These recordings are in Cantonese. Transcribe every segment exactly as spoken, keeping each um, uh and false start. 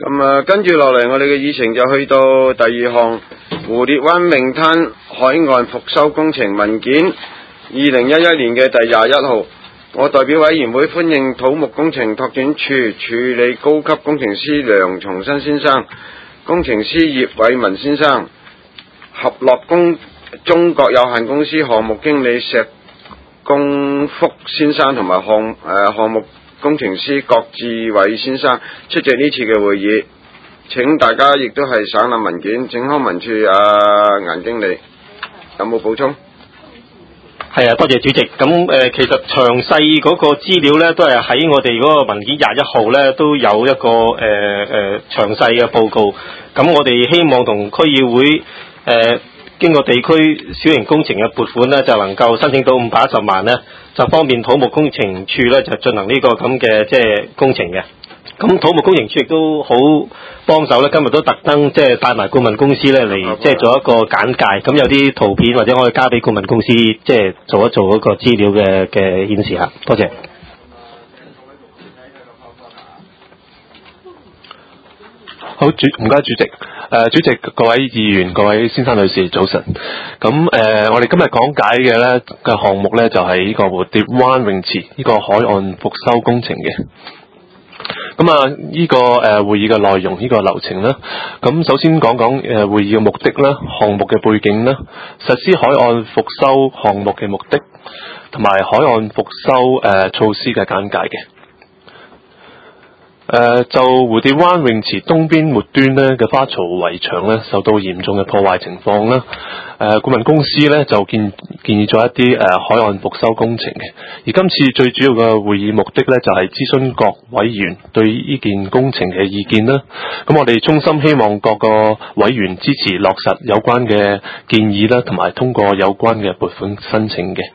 咁啊，跟住落嚟，我哋嘅議程就去到第二項蝴蝶灣泳灘海岸復修工程文件，二零一一年嘅第廿一號。我代表委員會歡迎土木工程拓展處處理高級工程師梁松新先生、工程師葉偉文先生、合樂工中國有限公司項目經理石公福先生同埋項誒項目工程師郭志偉先生出席呢次嘅會議。請大家亦都係省覽文件。整康文署阿顏經理有冇補充？ 係啊，多謝主席。咁誒、呃，其實詳細嗰個資料咧，都係喺我哋嗰個文件廿一號咧，都有一個誒誒詳細嘅報告。咁我哋希望同區議會誒、呃、經過地區小型工程嘅撥款咧，就能夠申請到五百一十萬咧，就方便土木工程處咧就進行呢個咁嘅即係工程嘅。咁土木工程處亦都好幫手咧，今日都特登即係帶埋顧問公司咧嚟，即係做一個簡介。咁有啲圖片或者可以交俾顧問公司，即係做一做嗰個資料嘅嘅顯示下。多謝。 好，主唔該主席。誒、呃，主席、各位議員、各位先生女士，早晨。咁誒、呃，我哋今日講解嘅咧嘅項目咧，就係、是、呢個蝴蝶灣泳池呢、這個海岸復修工程嘅。咁啊，呢個誒會議嘅內容，呢個流程啦。咁首先講講誒會議嘅目的啦，項目嘅背景啦，實施海岸復修項目嘅目的，同埋海岸復修誒措施嘅簡介嘅。誒、呃、就蝴蝶灣泳池東邊末端咧嘅花槽圍牆咧受到嚴重嘅破壞情況啦，誒、呃、顧問公司咧就建建議咗一啲誒、呃、海岸復修工程嘅，而今次最主要嘅會議目的咧就係、是、諮詢各委員對呢件工程嘅意見啦。咁我哋衷心希望各個委員支持落實有關嘅建議啦，同埋通過有關嘅撥款申請嘅。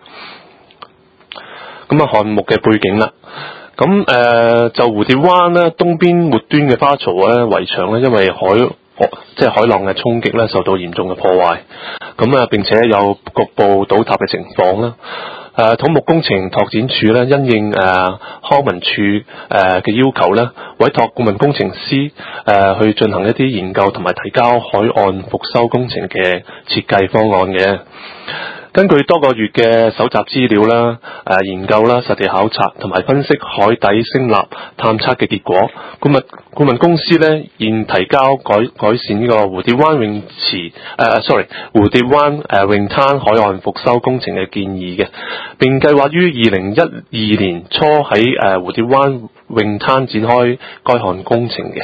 咁啊項目嘅背景啦。咁誒、呃、就蝴蝶灣咧東邊末端嘅花槽咧圍牆咧，因為海即係海浪嘅衝擊咧，受到嚴重嘅破壞。咁啊並且有局部倒塌嘅情況啦。誒、呃、土木工程拓展處咧，因應誒、呃、康文署誒嘅要求咧，委託顧問工程師誒、呃、去進行一啲研究同埋提交海岸復修工程嘅設計方案嘅。根據多個月嘅搜集資料啦、誒研究啦、實地考察同埋分析海底聲納探測嘅結果，顧問顧問公司咧現提交改改善呢個蝴蝶灣泳池誒、呃、，sorry 蝴蝶灣誒泳灘海岸復修工程嘅建議嘅，並計劃於二零一二年初喺誒蝴蝶灣泳灘展開該項工程嘅。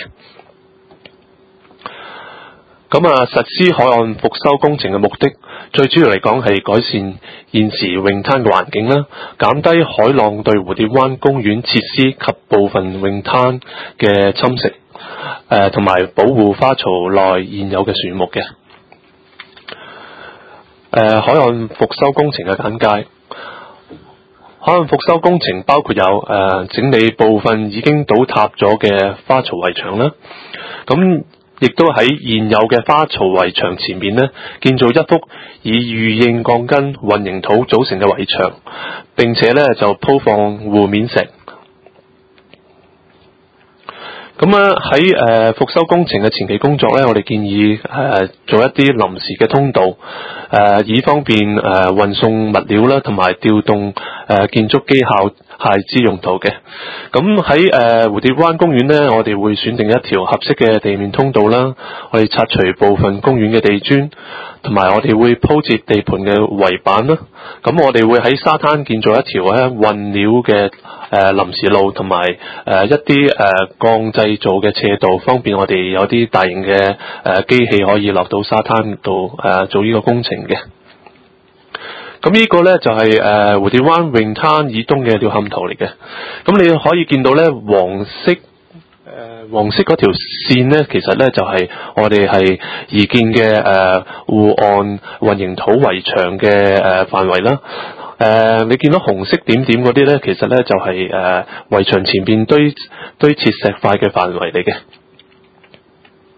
咁啊，實施海岸復修工程嘅目的，最主要嚟講係改善現時泳灘嘅環境啦，減低海浪對蝴蝶灣公園設施及部分泳灘嘅侵蝕，誒同埋保護花槽內現有嘅樹木嘅。誒、呃、海岸復修工程嘅簡介。海岸復修工程包括有誒、呃、整理部分已經倒塌咗嘅花槽圍牆啦，咁。亦都喺現有嘅花槽圍牆前面呢，建造一幅以預應鋼筋混凝土組成嘅圍牆，並且呢就鋪放護面石。咁啊喺誒復修工程嘅前期工作呢，我哋建議誒、呃、做一啲臨時嘅通道，誒、呃、以方便誒、呃、運送物料啦，同埋調動誒、呃、建築機械械之用途嘅。咁喺誒蝴蝶灣公園呢，我哋會選定一條合適嘅地面通道啦，我哋拆除部分公園嘅地磚，同埋我哋會鋪設地盤嘅圍板啦。咁我哋會喺沙灘建造一條咧運料嘅誒臨時路，同埋誒一啲誒鋼製造嘅斜道，方便我哋有啲大型嘅誒機器可以落到沙灘度誒做呢個工程嘅。咁呢個咧就係、是、誒、呃、蝴蝶灣泳灘以東嘅鳥瞰圖嚟嘅。咁你可以見到咧黃色誒、呃、黃色嗰條線咧，其實咧就係、是、我哋係擬建嘅誒護岸混凝土圍牆嘅誒範圍啦。誒、呃、你見到紅色點點嗰啲咧，其實咧就係誒圍牆前邊堆堆砌石塊嘅範圍嚟嘅。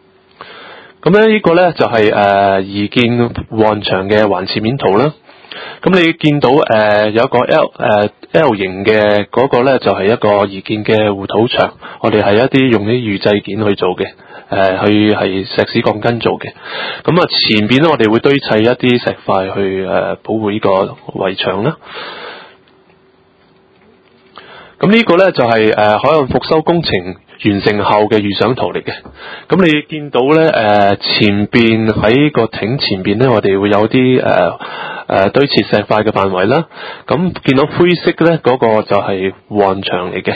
咁咧呢個咧就係誒擬建護岸牆嘅環切面圖啦。 咁你見到誒、呃、有一個 L 誒、呃、L 型嘅嗰個咧，就係、是、一個擬建嘅護土牆，我哋係一啲用啲預製件去做嘅，誒、呃、去係石屎鋼筋做嘅。咁啊前邊咧，我哋會堆砌一啲石塊去誒、呃、保護呢個圍牆啦。咁呢個咧就係、是、誒、呃、海岸復修工程完成後嘅預想圖嚟嘅。咁你見到咧誒、呃、前邊喺個艇前邊咧，我哋會有啲誒誒堆砌石塊嘅範圍啦。咁見到灰色咧嗰、那個就係護岸牆嚟嘅。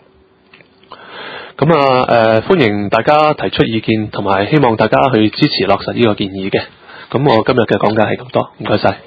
咁啊誒、呃、歡迎大家提出意見，同埋希望大家去支持落實呢個建議嘅。咁我今日嘅講解係咁多，唔該晒。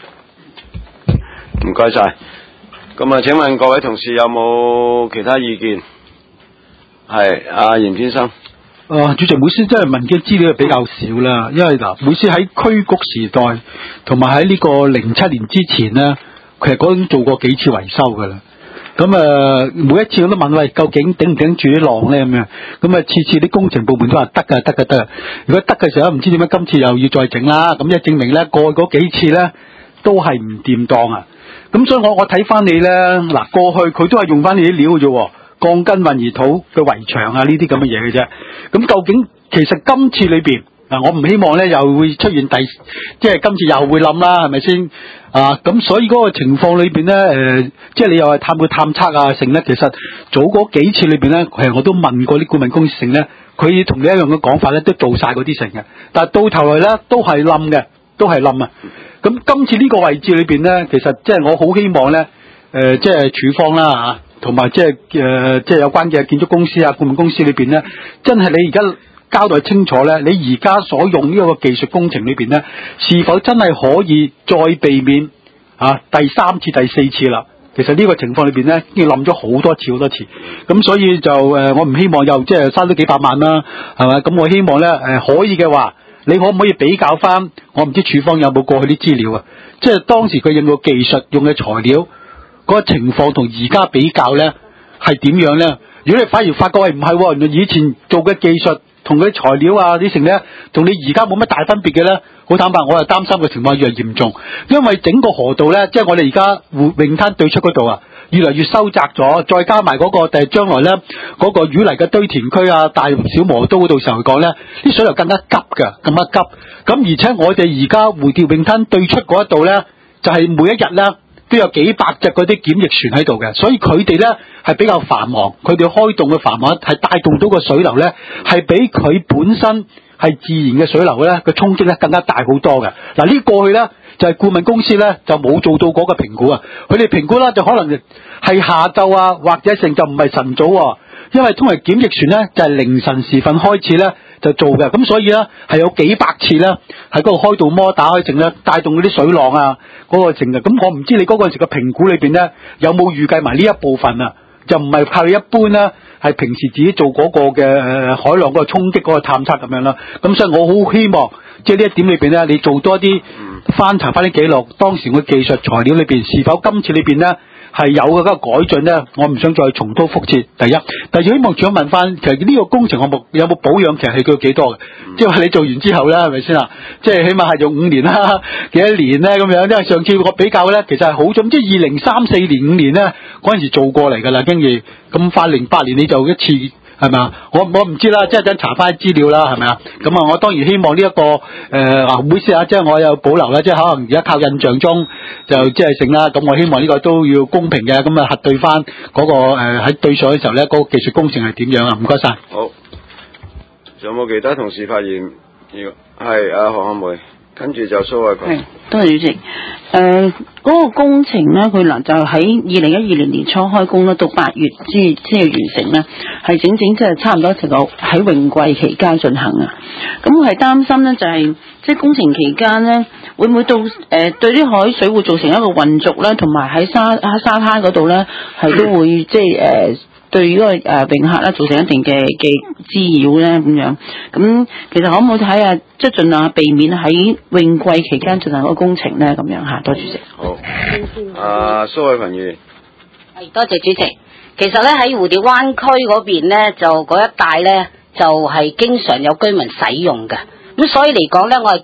唔該晒。咁啊，請問各位同事有冇其他意見？係阿嚴先生。 啊，主席，每次真係問嘅資料比較少啦，因為嗱，每次喺區局時代同埋喺呢個零七年之前呢，其實嗰陣做過幾次維修噶啦。咁啊，每一次我都問喂，究竟頂唔頂住啲浪咧咁樣？咁啊，次次啲工程部門都話得噶，得噶，得。如果得嘅時候，唔知點解今次又要再整啦？咁一證明咧，過去嗰幾次咧都係唔掂當啊！咁所以我我睇翻你咧，嗱，過去佢都係用翻你啲料嘅啫，鋼筋混凝土嘅圍牆啊呢啲咁嘅嘢嘅啫。咁究竟其實今次裏邊嗱，我唔希望咧又會出現第，即係今次又會冧啦，係咪先？啊，咁所以嗰個情況裏邊咧，誒、呃，即係你又係探佢探測啊，成咧，其實早嗰幾次裏邊咧，其實我都問過啲顧問公司成咧，佢同你一樣嘅講法咧，都做晒嗰啲成嘅，但係到頭來咧都係冧嘅，都係冧啊！咁今次呢個位置裏邊咧，其實即係我好希望咧，誒、呃，即係處方啦嚇，同埋即係誒，即係有關嘅建築公司啊、顧問公司裏邊咧，真係你而家交代清楚咧，你而家所用呢個技術工程裏邊咧，是否真係可以再避免啊第三次、第四次啦？其實呢個情況裏邊咧，已經冧咗好多次、好多次。咁所以就誒、呃，我唔希望又即係嘥咗幾百萬啦，係咪？咁我希望咧誒、呃，可以嘅話。你可唔可以比較翻？我唔知處方有冇過去啲資料啊？即係當時佢用嘅技術、用嘅材料嗰個情況同而家比較咧，係點樣咧？如果你反而發覺係唔係，原來以前做嘅技術同佢材料啊啲成咧，同你而家冇乜大分別嘅咧，好坦白，我係擔心嘅情況越嚟越嚴重，因為整個河道咧，即係我哋而家泳灘對出嗰度啊。越嚟越收窄咗，再加埋嗰、那個第將來咧嗰、那個淤泥嘅堆填區啊、大小磨刀嗰度時候嚟講咧，啲水流更加急㗎，更加急。咁而且我哋而家蝴蝶泳灘對出嗰一度咧，就係、是、每一日咧都有幾百隻嗰啲檢疫船喺度嘅，所以佢哋咧係比較繁忙，佢哋開動嘅繁忙係帶動到個水流咧，係比佢本身係自然嘅水流咧個衝擊咧更加大好多嘅。嗱，呢過去咧。就係顧問公司咧就冇做到嗰個評估啊，佢哋評估啦就可能係下晝啊或者成就唔係晨早喎，因為通常檢疫船咧就係凌晨時分開始咧就做嘅，咁所以咧係有幾百次咧喺嗰度開到摩打開成咧帶動嗰啲水浪啊嗰個成嘅，咁我唔知你嗰陣時嘅評估裏邊咧有冇預計埋呢一部分啊？就唔係靠你一般啦，係平時自己做嗰個嘅誒海浪嗰個衝擊嗰個探測咁樣啦，咁所以我好希望即係呢一點裏邊咧，你做多啲。翻查翻啲記錄，當時嘅技術材料裏邊是否今次裏邊呢係有嘅嗰個改進呢？我唔想再重蹈覆轍。第一，第二希望想問翻，其實呢個工程項目有冇保養期係叫幾多嘅？嗯、即係話你做完之後咧，係咪先啊？即係起碼係用五年啦，幾多年咧咁樣？因為上次我比較咧，其實係好準，即係二零三四年五年咧嗰陣時做過嚟㗎啦，跟住咁快零八年你就一次。係咪啊？我我唔知啦，即係等查翻資料啦，係咪啊？咁啊，我當然希望呢、這、一個誒，啊唔好意思啊，即係我有保留啦，即係可能而家靠印象中就即係成啦。咁我希望呢個都要公平嘅，咁啊核對翻嗰、那個誒喺、呃、對上嘅時候咧，嗰、那個技術工程係點樣啊？唔該晒。 好，仲有冇其他同事發言？係阿何漢梅。跟住就蘇偉群。係， 多謝主席。誒、呃，嗰、那個工程咧，佢嗱就喺二零一二年年初開工啦，到八月先先要完成啦，係整整即係差唔多成個喺泳季期間進行啊。咁我係擔心咧，就係、是、即係工程期間咧，會唔會到誒、呃、對啲海水會造成一個混濁咧，同埋喺沙喺沙灘嗰度咧係都會即係誒。呃對呢個誒泳客咧造成一定嘅嘅滋擾咧咁樣，咁其實可唔可以睇下，即係盡量避免喺泳季期間進行個工程咧咁樣嚇？多謝主席。 好，啊蘇偉群議員。 係多謝主席。其實咧喺蝴蝶灣區嗰邊咧，就嗰一帶咧就係、是、經常有居民使用嘅，咁所以嚟講咧，我係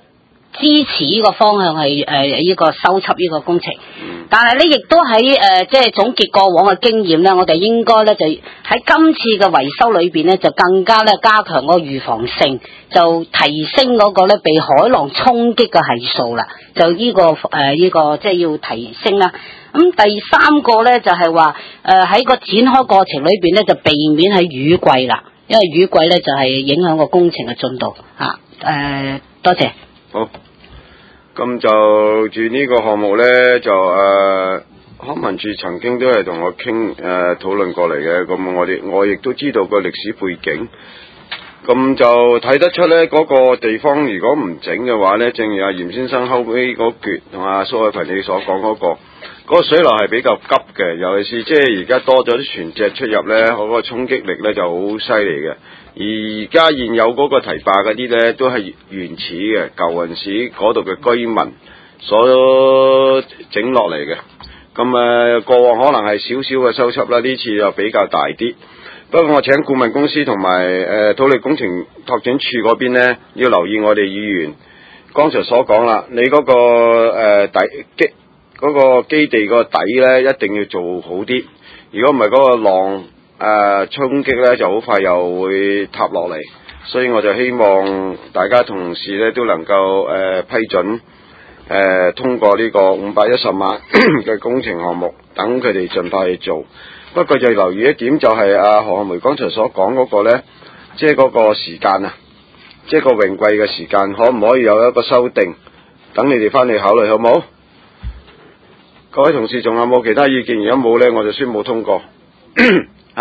支持呢個方向係誒呢個修葺呢個工程，但係咧亦都喺誒即係總結過往嘅經驗咧，我哋應該咧就喺今次嘅維修裏邊咧就更加咧加強個預防性，就提升嗰個咧被海浪衝擊嘅係數啦，就呢、這個誒呢、呃這個即係要提升啦。咁、嗯、第三個咧就係話誒喺個展開過程裏邊咧就避免喺雨季啦，因為雨季咧就係、是、影響個工程嘅進度啊。誒、呃，多謝。 好。咁就住呢個項目呢，就誒、呃、康文署曾經都係同我傾誒討論過嚟嘅。咁我哋我亦都知道個歷史背景，咁就睇得出呢嗰、那個地方如果唔整嘅話呢，正如阿嚴先生後尾嗰橛同阿蘇偉平你所講嗰、那個，嗰、那個水流係比較急嘅，尤其是即係而家多咗啲船隻出入呢，嗰、那個衝擊力呢就好犀利嘅。而家現有嗰個堤壩嗰啲呢，都係原始嘅舊陣時嗰度嘅居民所整落嚟嘅。咁誒過往可能係少少嘅修葺啦，呢次就比較大啲。不過我請顧問公司同埋誒土力工程拓展處嗰邊呢，要留意我哋議員剛才所講啦，你嗰、嗰個誒、呃、底基嗰、嗰個基地個底呢，一定要做好啲。如果唔係嗰個浪誒衝擊咧就好快又會塌落嚟，所以我就希望大家同事咧都能夠誒、呃、批准誒、呃、通過呢個五百一十萬嘅工程項目，等佢哋盡快去做。不過就留意一點就係阿何漢梅剛才所講嗰個咧，即係嗰個時間啊，即係個泳季嘅時間，可唔可以有一個修訂？等你哋翻嚟考慮好冇？各位同事仲有冇其他意見？如果冇咧，我就宣布通過。吓，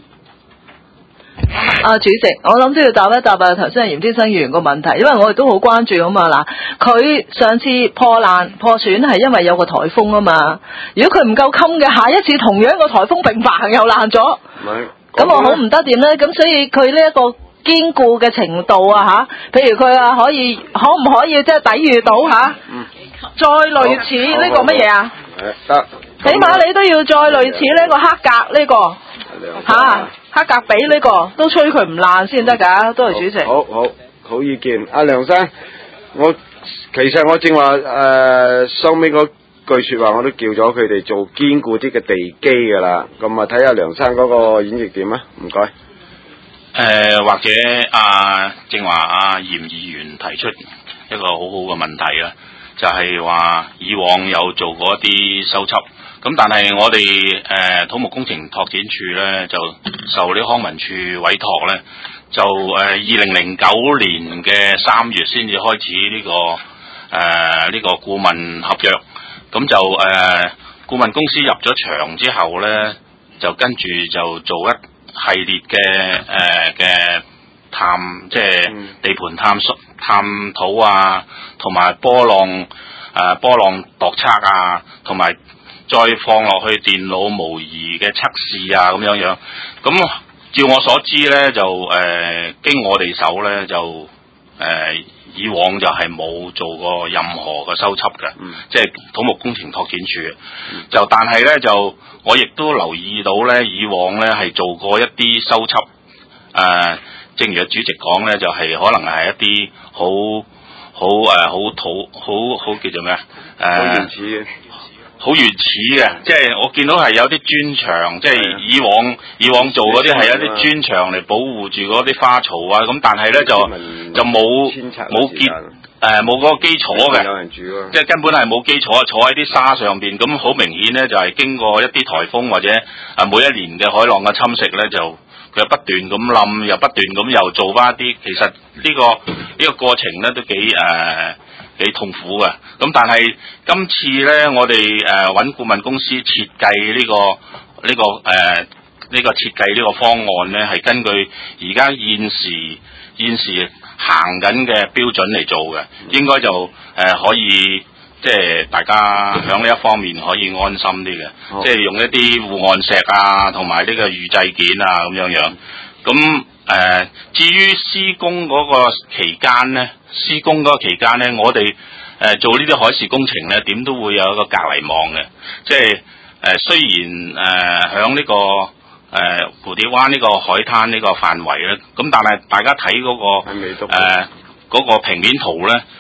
啊主席，我諗都要答一答啊頭先嚴先生議員個問題，因為我哋都好關注啊嘛。嗱，佢上次破爛破損係因為有個颱風啊嘛，如果佢唔夠襟嘅，下一次同樣個颱風並排又爛咗，咁我好唔得掂咧。咁所以佢呢一個堅固嘅程度啊吓，譬如佢啊可以可唔可以即係抵禦到吓？嗯，再類似呢個乜嘢啊？得。起碼你都要再類似呢個黑格呢、這個吓、啊、黑格比呢、這個都吹佢唔爛先得㗎，多謝主席。 好好好意見，阿梁生，我其實我正話誒收尾嗰句說話我都叫咗佢哋做堅固啲嘅地基㗎啦，咁啊睇下梁生嗰個演繹點啊，唔該。誒、 呃、或者阿正話阿嚴議員提出一個好好嘅問題啦，就係、是、話以往有做過一啲修葺。咁但係我哋誒、呃、土木工程拓展處咧就受呢康文署委託咧，就誒二零零九年嘅三月先至開始呢、這個誒呢、呃這個顧問合約，咁就誒、呃、顧問公司入咗場之後咧，就跟住就做一系列嘅誒嘅探，即係地盤探索探討啊，同埋波浪誒、呃、波浪度測啊，同埋再放落去電腦模擬嘅測試啊，咁樣樣。咁照我所知咧，就誒、呃、經我哋手咧，就誒、呃、以往就係冇做過任何嘅修葺嘅，嗯、即係土木工程拓展處。嗯、就但係咧，就我亦都留意到咧，以往咧係做過一啲修葺。誒、呃，正如主席講咧，就係、是、可能係一啲好好誒好土好好叫做咩啊？誒。好原始嘅，即係我見到係有啲磚牆，即係以往以往做嗰啲係有啲磚牆嚟保護住嗰啲花槽啊，咁但係咧就就冇冇結誒冇嗰個基礎嘅，有人住咯，即係根本係冇基礎，坐喺啲沙上邊，咁好明顯咧就係經過一啲颱風或者啊每一年嘅海浪嘅侵蝕咧，就佢不斷咁冧，又不斷咁又做翻一啲，其實呢個呢個過程咧都幾誒幾痛苦嘅，咁但係今次咧，我哋誒揾顧問公司設計呢個呢個誒呢個設計呢個方案咧，係根據而家現時現時行緊嘅標準嚟做嘅，應該就誒可以即係大家響呢一方面可以安心啲嘅，哦、即係用一啲護岸石啊，同埋呢個預製件啊咁樣樣。咁誒、呃、至於施工嗰個期間咧，施工嗰個期間咧，我哋誒、呃、做呢啲海事工程咧，點都會有一個隔離網嘅，即係誒、呃、雖然誒響呢個誒、呃、蝴蝶灣呢個海灘呢個範圍咧，咁但係大家睇嗰、嗰個誒嗰、呃嗰個平面圖咧，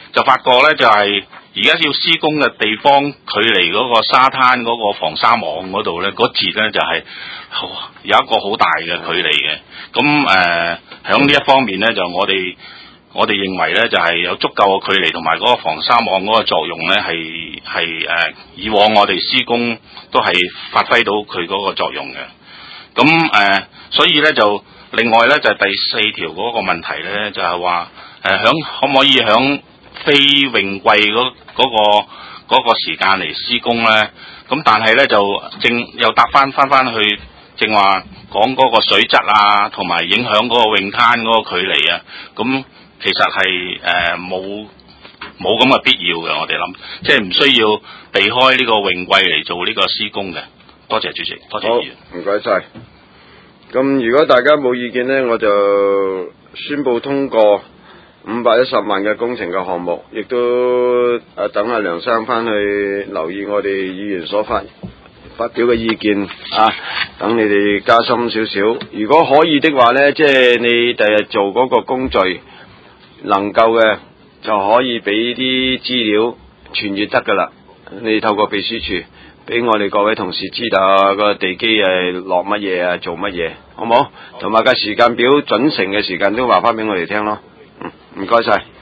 就發覺咧就係而家要施工嘅地方，距離嗰個沙灘嗰個防沙網嗰度咧，嗰節咧就係、是、有一個好大嘅距離嘅。咁誒喺呢一方面咧，就我哋我哋認為咧，就係、是、有足夠嘅距離同埋嗰個防沙網嗰個作用咧，係係誒以往我哋施工都係發揮到佢嗰個作用嘅。咁誒、呃，所以咧就另外咧就係、第四條嗰個問題咧，就係話誒響可唔可以響非泳季嗰嗰個嗰、嗰個時間嚟施工咧？咁但係咧就正又搭翻翻翻去正話講嗰個水質啊，同埋影響嗰個泳灘嗰個距離啊，咁其實係誒冇冇咁嘅必要嘅，我哋諗即係唔需要避開呢個泳季嚟做呢個施工嘅。多謝主席，多謝議員。 好，唔該晒。咁如果大家冇意見呢，我就宣布通過五百一十萬嘅工程嘅項目，亦都啊等阿梁生翻去留意我哋議員所發發表嘅意見啊，等你哋加深少少。如果可以的話呢，即係你第日做嗰個工序能夠嘅，就可以俾啲資料傳閱得噶啦。你透過秘書處俾我哋各位同事知道個地基係落乜嘢啊，做乜嘢，好冇？同埋個時間表準成嘅時間都話翻俾我哋聽咯。嗯，唔該晒。